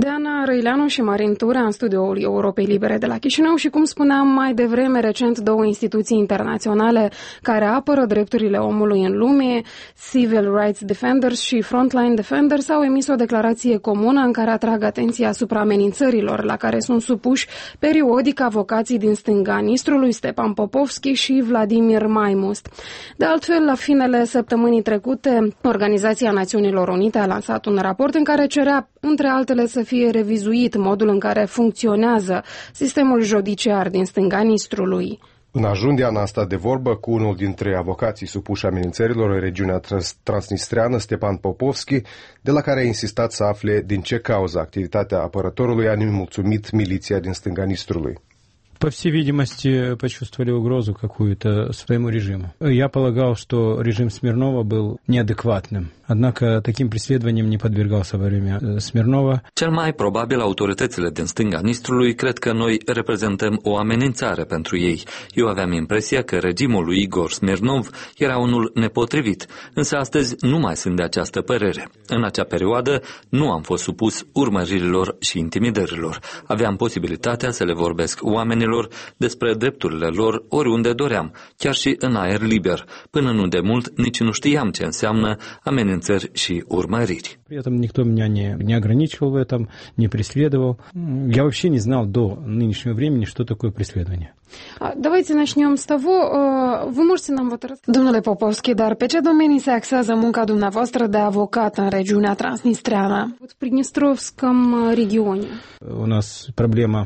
Deana Răileanu și Marin Tura în studioul Europei Libere de la Chișinău și, cum spuneam mai devreme, recent două instituții internaționale care apără drepturile omului în lume, Civil Rights Defenders și Frontline Defenders, au emis o declarație comună în care atrag atenția asupra amenințărilor la care sunt supuși periodic avocații din stânga Nistrului, Stepan Popovski și Vladimir Maimust. De altfel, la finele săptămânii trecute, Organizația Națiunilor Unite a lansat un raport în care cerea, între altele, să fie revizuit modul în care funcționează sistemul judiciar din stânga Nistrului. În Ajundian a stat de vorbă cu unul dintre avocații supuși amenințărilor în regiunea transnistreană, Stepan Popovski, de la care a insistat să afle din ce cauză activitatea apărătorului a nemulțumit miliția din stânga Nistrului. По всей видимости, почувствовали угрозу какую-то своему режиму. Я полагал, что режим Смирнова был неадекватным. Однако таким преследованиям не подвергался во время Смирнова. Cel mai probabil autoritățile din stânga Nistrului cred că noi reprezentăm o amenințare pentru ei. Eu aveam impresia că regimul lui Igor Smirnov era unul nepotrivit, însă astăzi nu mai sunt de această părere. În acea perioadă nu am fost supus urmăririlor și intimidărilor. Aveam posibilitatea să le vorbesc oamenilor despre drepturile lor oriunde doream, chiar și în aer liber. Până nu de mult nici nu știam ce înseamnă amenințări și urmăriri. При этом никто меня не ограничивал в этом, не преследовал. Я вообще не знал до нынешнего времени, что такое преследование. Давайте начнем с того, вы можете нам вот рассказать, domnule Popovski, dar pe ce domenii se axează munca dumneavoastră de avocat în regiunea transnistreană, в Приднестровском регионе? У нас проблема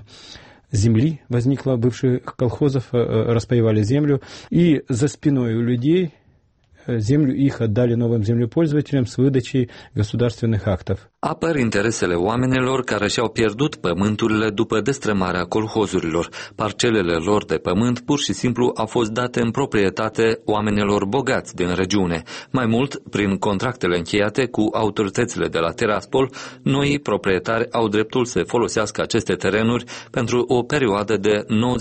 земли возникла, бывших колхозов распаевали землю, и за спиной у людей землю их отдали новым землепользователям с выдачей государственных актов. Apăr interesele oamenilor care și-au pierdut pământurile după destrămarea colhozurilor. Parcelele lor de pământ pur și simplu au fost date în proprietate oamenilor bogați din regiune. Mai mult, prin contractele încheiate cu autoritățile de la Tiraspol, noi proprietari au dreptul să folosească aceste terenuri pentru o perioadă de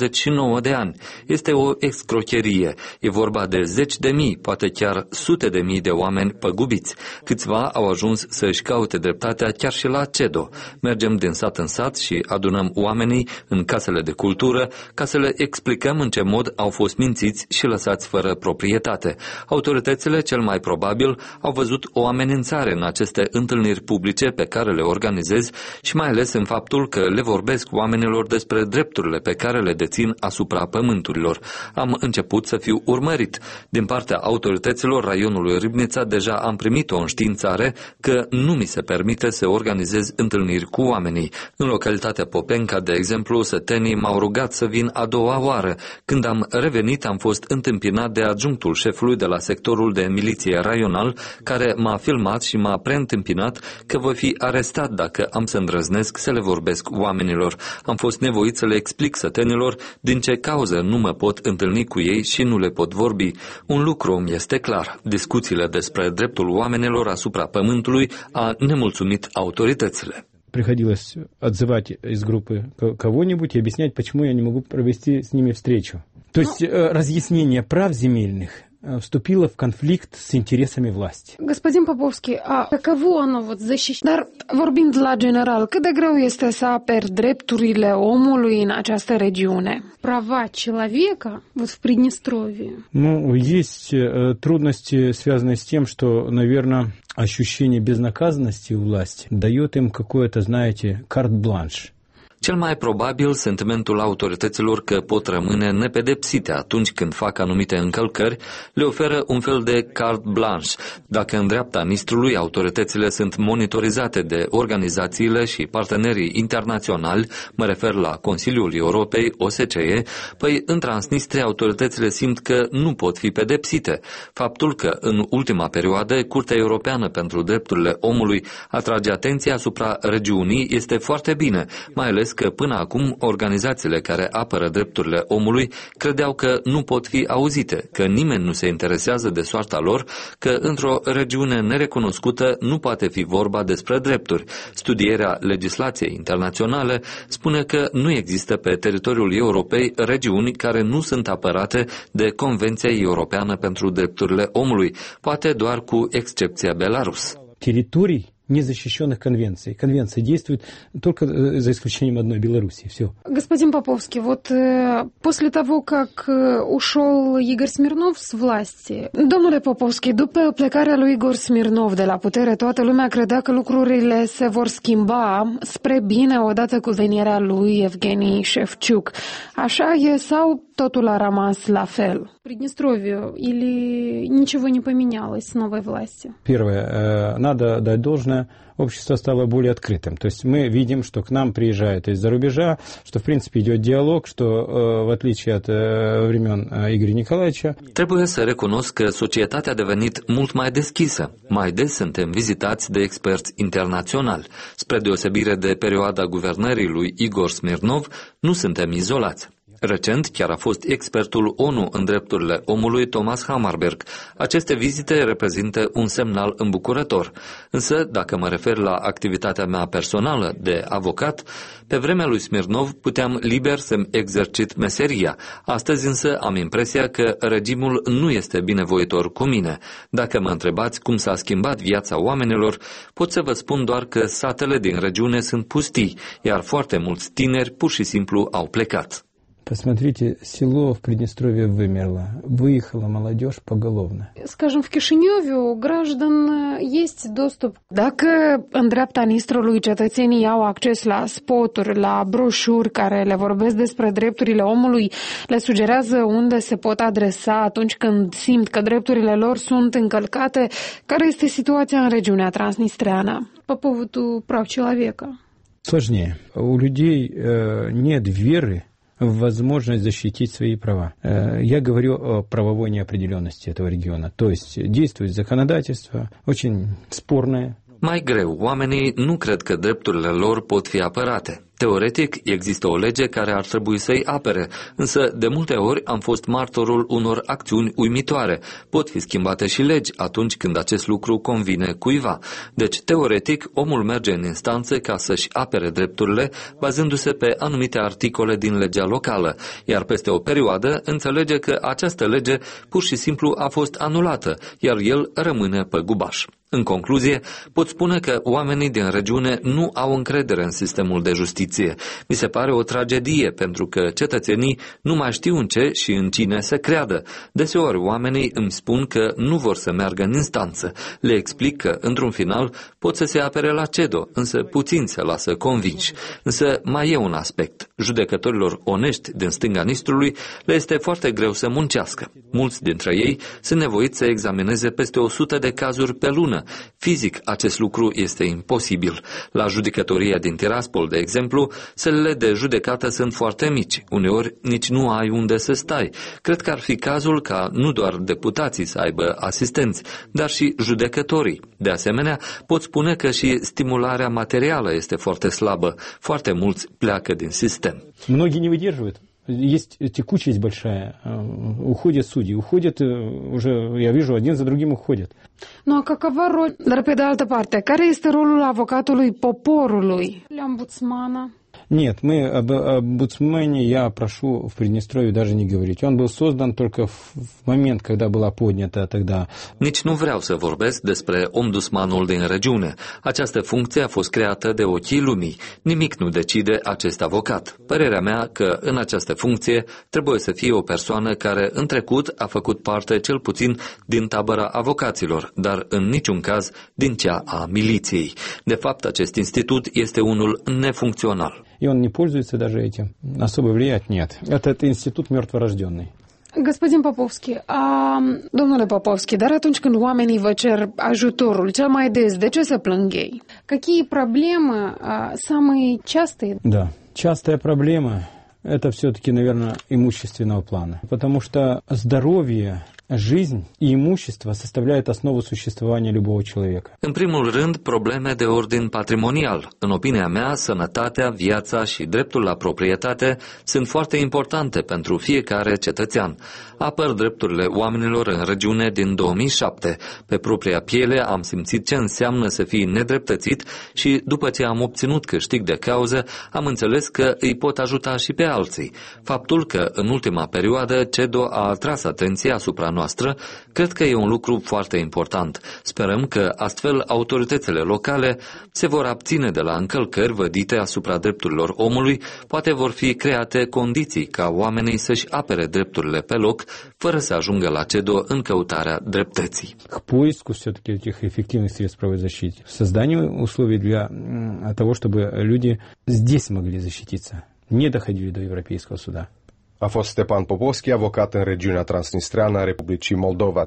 99 de ani. Este o excrocherie. E vorba de zeci de mii, poate chiar sute de mii de oameni păgubiți. Câțiva au ajuns să își caute dreptate chiar și la CEDO. Mergem din sat în sat și adunăm oamenii în casele de cultură ca să le explicăm în ce mod au fost mințiți și lăsați fără proprietate. Autoritățile cel mai probabil au văzut o amenințare în aceste întâlniri publice pe care le organizez și mai ales în faptul că le vorbesc oamenilor despre drepturile pe care le dețin asupra pământurilor. Am început să fiu urmărit. Din partea autorităților raionului Ribnița deja am primit o înștiințare că nu mi se permite să organizez întâlniri cu oamenii. În localitatea Popenca, de exemplu, sătenii m-au rugat să vin a doua oară. Când am revenit, am fost întâmpinat de adjunctul șefului de la sectorul de miliție raional, care m-a filmat și m-a preîntâmpinat că voi fi arestat dacă am să îndrăznesc să le vorbesc oamenilor. Am fost nevoit să le explic sătenilor din ce cauză nu mă pot întâlni cu ei și nu le pot vorbi. Un lucru îmi este clar. Discuțiile despre dreptul oamenilor asupra pământului a nemulțumit autoritățile. Приходилось отзывать из группы кого-нибудь и объяснять, почему я не могу провести с ними встречу. То есть разъяснение прав земельных вступило в конфликт с интересами власти. Господин Popovski, a каково оно вот защищать? Dar vorbind la general, cât de greu este să aperi drepturile omului în această regiune? Права человека вот в Приднестровье. Ну, есть трудности, связанные с тем, что, наверное, ощущение безнаказанности у власти дает им какое-то, знаете, карт-бланш. Cel mai probabil sentimentul autorităților că pot rămâne nepedepsite atunci când fac anumite încălcări le oferă un fel de carte blanche. Dacă în dreapta Nistrului autoritățile sunt monitorizate de organizațiile și partenerii internaționali, mă refer la Consiliul Europei, OSCE, păi în Transnistria autoritățile simt că nu pot fi pedepsite. Faptul că în ultima perioadă Curtea Europeană pentru Drepturile Omului atrage atenția asupra regiunii este foarte bine, mai ales că până acum organizațiile care apără drepturile omului credeau că nu pot fi auzite, că nimeni nu se interesează de soarta lor, că într-o regiune nerecunoscută nu poate fi vorba despre drepturi. Studierea legislației internaționale spune că nu există pe teritoriul Europei regiuni care nu sunt apărate de Convenția Europeană pentru Drepturile Omului, poate doar cu excepția Belarus. Территорий незащищенных конвенций. Конвенция действует только за исключением одной – Белоруссии. Все. Господин Поповский, вот после того, как ушел Игорь Смирнов с власти, domnule Popovski, după plecarea lui Igor Smirnov de la putere, toată lumea credea că lucrurile se vor schimba spre bine odată cu venirea lui Evgeni Shevchuk. Așa e sau totul a rămas la fel? Приднестровью или ничего не поменялось с новой властью? Первое. Надо дать должное. Общество стало более открытым. То есть мы видим, что к нам приезжают из-за rubежа, что в принципе идет диалог, что в otlичие от времен Игоря Николаевича. Trebuie să recunosc că societatea a devenit mult mai deschisă. Mai des suntem vizitați de experți internaționali. Spre deosebire de perioada guvernării lui Igor Smirnov, nu suntem izolați. Recent chiar a fost expertul ONU în drepturile omului Thomas Hammarberg. Aceste vizite reprezintă un semnal îmbucurător. Însă, dacă mă refer la activitatea mea personală de avocat, pe vremea lui Smirnov puteam liber să-mi exercit meseria. Astăzi însă am impresia că regimul nu este binevoitor cu mine. Dacă mă întrebați cum s-a schimbat viața oamenilor, pot să vă spun doar că satele din regiune sunt pustii, iar foarte mulți tineri pur și simplu au plecat. Посмотрите, село в Приднестровье вымерло. Выехала молодежь поголовно. Скажем, в Chișinău у граждан есть достуp. Dacă în dreapta Nistrului cetățenii au acces la spoturi, la broșuri care le vorbesc despre drepturile omului, le sugerează unde se pot adresa atunci când simt că drepturile lor sunt încălcate, care este situația în regiunea transnistreană? По поводу прав человека. Сложнее. У людей нет веры в возможность защитить свои права. Я говорю о правовой неопределенности этого региона. То есть действует законодательство, очень спорное. Mai greu, oamenii nu cred că drepturile lor pot fi apărate. Teoretic, există o lege care ar trebui să-i apere, însă de multe ori am fost martorul unor acțiuni uimitoare. Pot fi schimbate și legi atunci când acest lucru convine cuiva. Deci, teoretic, omul merge în instanță ca să-și apere drepturile, bazându-se pe anumite articole din legea locală, iar peste o perioadă înțelege că această lege pur și simplu a fost anulată, iar el rămâne pe gubaș. În concluzie, pot spune că oamenii din regiune nu au încredere în sistemul de justiție. Mi se pare o tragedie pentru că cetățenii nu mai știu în ce și în cine să creadă. Deseori oamenii îmi spun că nu vor să meargă în instanță. Le explic că, într-un final, pot să se apere la CEDO, însă puțin se lasă convinși. Însă mai e un aspect. Judecătorilor onești din stânga Nistrului le este foarte greu să muncească. Mulți dintre ei sunt nevoiți să examineze peste 100 de cazuri pe lună. Fizic, acest lucru este imposibil. La judecătoria din Tiraspol, de exemplu, sălile de judecată sunt foarte mici. Uneori nici nu ai unde să stai. Cred că ar fi cazul ca nu doar deputații să aibă asistenți, dar și judecătorii. De asemenea, pot spune că și stimularea materială este foarte slabă. Foarte mulți pleacă din sistem. Многие не выдерживают. Есть текучесть большая, уходят судьи, уходят уже, я вижу, один за другим уходят. Nu, какова роль, dar pe de altă parte, care este rolul avocatului poporului? Ombudsmana. Нет, мы об омбудсмане я прошу в Приднестровье даже не говорить. Он был создан только в момент, когда была поднята тогда. Nici nu vreau să vorbesc despre ombudsmanul din regiune. Această funcție a fost creată de ochii lumii. Nimic nu decide acest avocat. Părerea mea că în această funcție trebuie să fie o persoană care în trecut a făcut parte cel puțin din tabăra avocaților, dar în niciun caz din cea a miliției. De fapt, acest institut este unul nefuncțional. И он не pользуется даже этим. Особо влиять нет. Этот институт мертворожденный. Господин Popovski, domnule Popovski, dar atunci când oamenii vă cer ajutorul cel mai des, de ce să plâng ei? Какие проблемы самые частые? Да, частая проблема – это все-таки, наверное, имущественного плана. Потому что здоровье, жизнь и имущество составляют основу существования любого человека. În primul rând, probleme de ordin patrimonial. În opinia mea, sănătatea, viața și dreptul la proprietate sunt foarte importante pentru fiecare cetățean. Apăr drepturile oamenilor în regiune din 2007. Pe propria piele am simțit ce înseamnă să fii nedreptățit și după ce am obținut câștig de cauză, am înțeles că îi pot ajuta și pe alții. Faptul că în ultima perioadă CEDO a atras atenția asupra noastră noastră, cred că e un lucru foarte important. Sperăm că astfel autoritățile locale se vor abține de la încălcări vădite asupra drepturilor omului, poate vor fi create condiții ca oamenii să-și apere drepturile pe loc, fără să ajungă la CEDO în căutarea dreptății. К поиску все-таки этих эффективных средств правовой защиты, созданию условий для того, чтобы люди здесь могли защититься, не доходили до Европейского суда. A fost Stepan Popovski, avocat în regiunea transnistreană a Republicii Moldova.